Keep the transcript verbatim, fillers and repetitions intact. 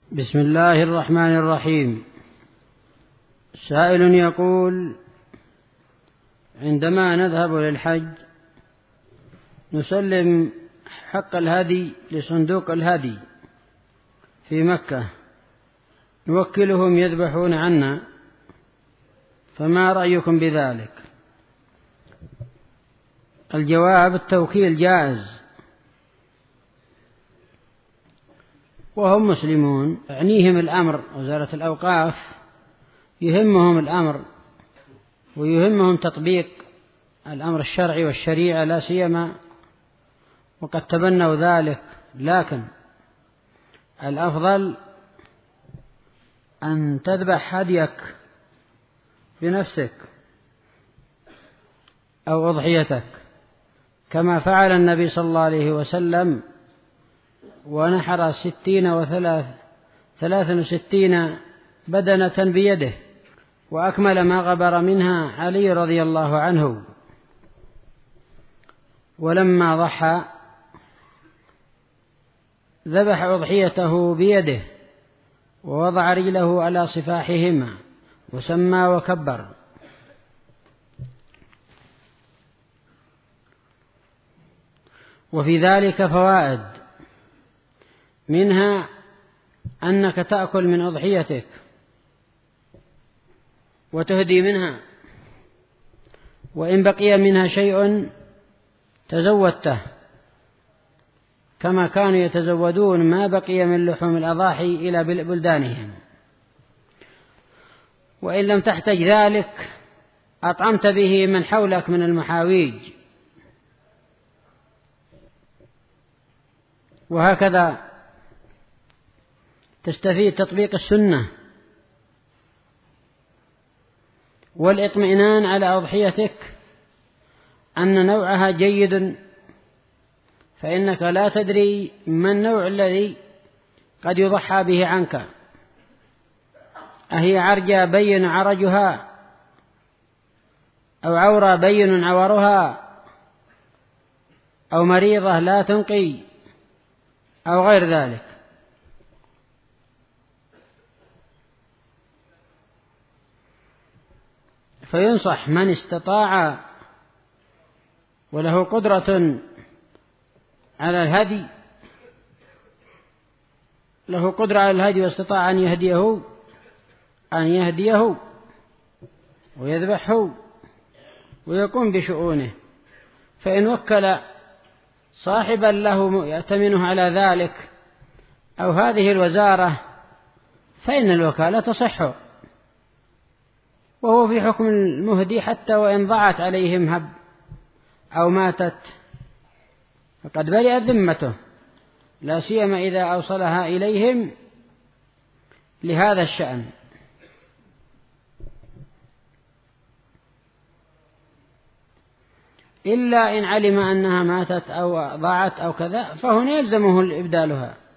بسم الله الرحمن الرحيم. سائل يقول: عندما نذهب للحج نسلم حق الهدي لصندوق الهدي في مكة، نوكلهم يذبحون عنا، فما رأيكم بذلك؟ الجواب: التوكيل جائز، وهم مسلمون يعنيهم الأمر، وزارة الأوقاف يهمهم الأمر ويهمهم تطبيق الأمر الشرعي والشريعة لا سيما، وقد تبنوا ذلك. لكن الأفضل أن تذبح هديك بنفسك أو أضحيتك كما فعل النبي صلى الله عليه وسلم، ونحر ستين وثلاث ثلاث وستين بدنة بيده، وأكمل ما غبر منها علي رضي الله عنه. ولما ضحى ذبح أضحيته بيده ووضع رجله على صفاحهما وسمى وكبر. وفي ذلك فوائد، منها أنك تأكل من أضحيتك وتهدي منها، وإن بقي منها شيء تزودته، كما كانوا يتزودون ما بقي من لحوم الأضاحي إلى بلدانهم. وإن لم تحتج ذلك أطعمت به من حولك من المحاويج. وهكذا تستفيد تطبيق السنة والإطمئنان على أضحيتك أن نوعها جيد، فإنك لا تدري ما النوع الذي قد يضحى به عنك، أهي عرجة بين عرجها، أو عورة بين عورها، أو مريضة لا تنقي، أو غير ذلك. فينصح من استطاع وله قدرة على الهدي له قدرة على الهدي واستطاع أن يهديه أن يهديه ويذبحه ويقوم بشؤونه. فإن وكل صاحبا له يأتمنه على ذلك أو هذه الوزارة فإن الوكالة تصح، وهو في حكم المهدي حتى وإن ضاعت عليهم هب أو ماتت، فقد برئت ذمته، لا سيما إذا أوصلها إليهم لهذا الشأن. إلا إن علم أنها ماتت أو ضاعت أو كذا، فهنا يلزمه إبدالها.